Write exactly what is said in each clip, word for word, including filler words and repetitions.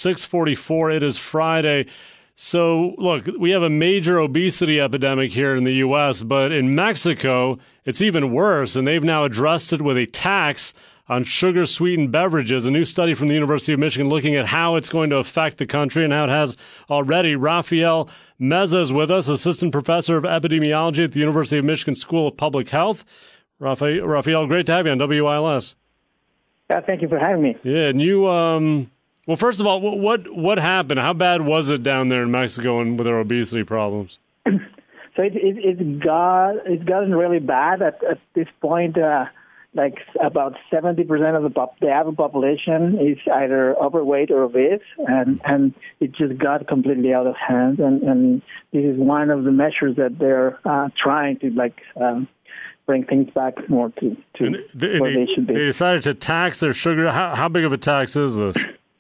six forty-four. It is Friday. So, look, we have a major obesity epidemic here in the U S, but in Mexico, it's even worse, and they've now addressed it with a tax on sugar-sweetened beverages. A new study from the University of Michigan looking at how it's going to affect the country and how it has already. Rafael Meza is with us, assistant professor of epidemiology at the University of Michigan School of Public Health. Rafael, Rafael, great to have you on W I L S. Uh, thank you for having me. Yeah, and you, um, well, first of all, what what happened? How bad was it down there in Mexico and with their obesity problems? So it, it, it's got it's gotten really bad at, at this point. Uh, like about seventy percent of the pop, the adult population is either overweight or obese, and and it just got completely out of hand. And, and this is one of the measures that they're uh, trying to like. Um, bring things back more to, to they, where they, they should be. They decided to tax their sugar. How, how big of a tax is this?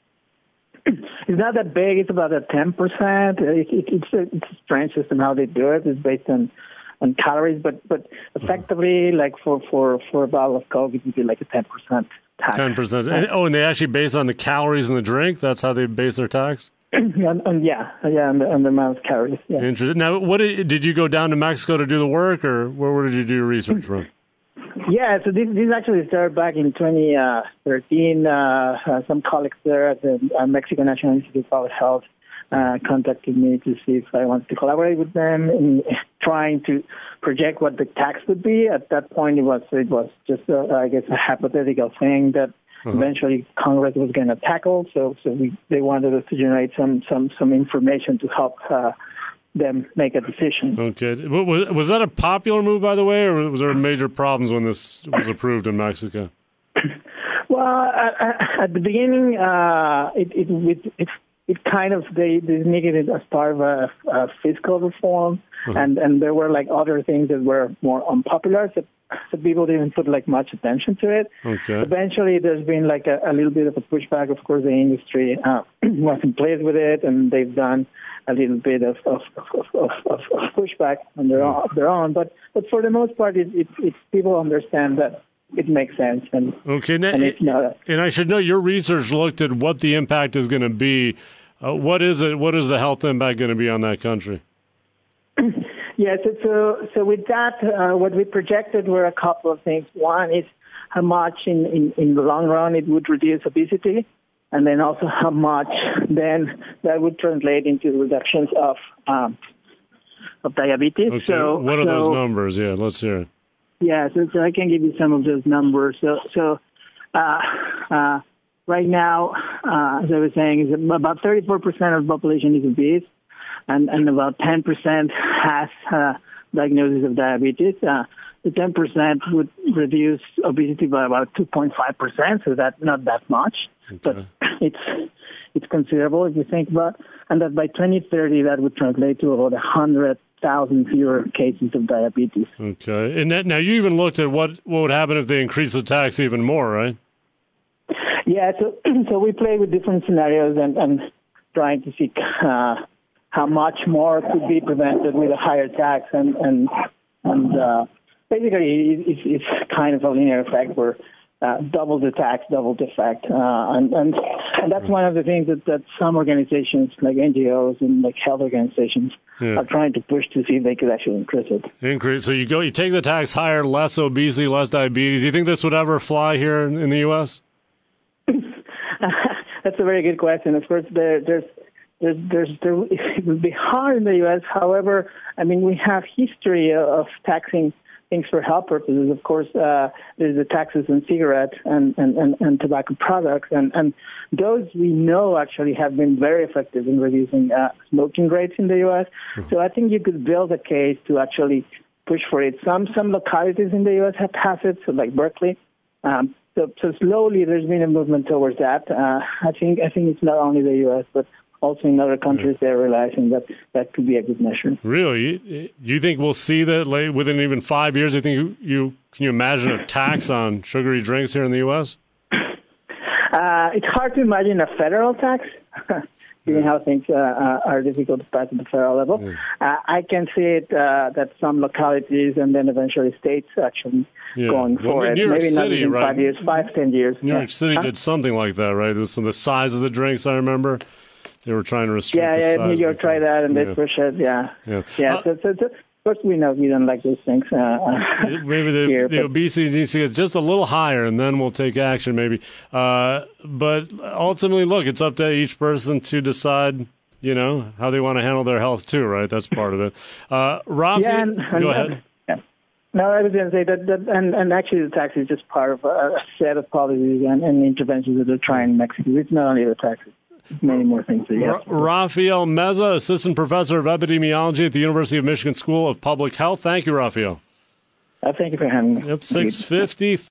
It's not that big. It's about a ten percent. It, it, it's, a, it's a strange system how they do it. It's based on, on calories, but but effectively, uh-huh. like for, for, for a bottle of Coke, it would be like a ten percent tax. ten percent. Oh, and they actually base on the calories in the drink? That's how they base their tax? and, and yeah, yeah, and the, and the amount of calories. Yeah. Interesting. Now, what did, did you go down to Mexico to do the work, or where, where did you do your research from? Yeah, so this, this actually started back in twenty thirteen. Uh, uh, some colleagues there at the uh, Mexican National Institute of Public Health uh, contacted me to see if I wanted to collaborate with them in trying to project what the tax would be. At that point, it was it was just, a, I guess, a hypothetical thing that Uh-huh. eventually Congress was going to tackle, so so we, they wanted us to generate some some, some information to help uh, them make a decision. Okay. Was, was that a popular move, by the way, or was there major problems when this was approved in Mexico? Well, at, at the beginning, uh, it, it, it, it, it kind of, they, they needed it as part of a, a fiscal reform, uh-huh. and, and there were like other things that were more unpopular, so So people didn't put like much attention to it. Okay. Eventually, there's been like a, a little bit of a pushback. Of course, the industry uh, wasn't pleased with it, and they've done a little bit of of, of, of, of, of pushback on their own, their own. But but for the most part, it, it, it people understand that it makes sense. And okay, now, and, it's not a, and I should know your research looked at what the impact is going to be. Uh, what is it? What is the health impact going to be on that country? Yeah, so, so so with that, uh, what we projected were a couple of things. One is how much in, in, in the long run it would reduce obesity, and then also how much then that would translate into reductions of um, of diabetes. Okay. So what are so, those numbers? Yeah, let's hear it. Yeah, so, so I can give you some of those numbers. So so uh, uh, right now, uh, as I was saying, is about thirty-four percent of the population is obese. And, and about ten percent has uh, diagnosis of diabetes. Uh, the ten percent would reduce obesity by about two point five percent, so that's not that much, okay. But it's it's considerable if you think about. And that by twenty thirty, that would translate to about one hundred thousand fewer cases of diabetes. Okay. And that, now you even looked at what, what would happen if they increase the tax even more, right? Yeah, so so we play with different scenarios and, and trying to see uh, how much more could be prevented with a higher tax, and and and uh, basically it's, it's kind of a linear effect where uh, double the tax, double the effect, uh, and, and and that's one of the things that, that some organizations like N G Os and like health organizations yeah. are trying to push to see if they could actually increase it. Increase. So you go, you take the tax higher, less obesity, less diabetes. You think this would ever fly here in, in the U S? That's a very good question. Of course, there, there's. There's, there's, there, it would be hard in the U S. However, I mean, we have history of taxing things for health purposes. Of course, uh, there's the taxes on cigarettes and, and, and, and tobacco products, and, and those we know actually have been very effective in reducing uh, smoking rates in the U S. Mm-hmm. So I think you could build a case to actually push for it. Some some localities in the U S have passed it, so like Berkeley. Um, so, so slowly, there's been a movement towards that. Uh, I think I think it's not only the U S, but also in other countries, they're realizing that that could be a good measure. Really? You, you think we'll see that like, within even five years? You think you, you can you imagine a tax on sugary drinks here in the U S? Uh, it's hard to imagine a federal tax, given how things uh, uh, are difficult to pass at the federal level. Yeah. Uh, I can see it uh, that some localities and then eventually states actually yeah. going well, for it. New York Maybe City, not in right? five years, five, ten years. New York yeah. City huh? did something like that, right? It was some of the size of the drinks, I remember. They were trying to restrict yeah, the yeah, size. New York tried that, and yeah. they pushed it, yeah. Yeah. yeah uh, so, so, so, of course, we know we don't like those things. Uh, maybe the, here, the obesity needs to get just a little higher, and then we'll take action, maybe. Uh, but ultimately, look, it's up to each person to decide, you know, how they want to handle their health, too, right? That's part of it. Uh, Rafi, yeah, and, go and, ahead. Yeah. No, I was going to say that, that and, and actually the tax is just part of a, a set of policies and, and interventions that they're trying in Mexico. It's not only the taxes. Many more things. Ra- Rafael Meza, Assistant Professor of Epidemiology at the University of Michigan School of Public Health. Thank you, Rafael. Uh, thank you for having me. Yep, six fifty.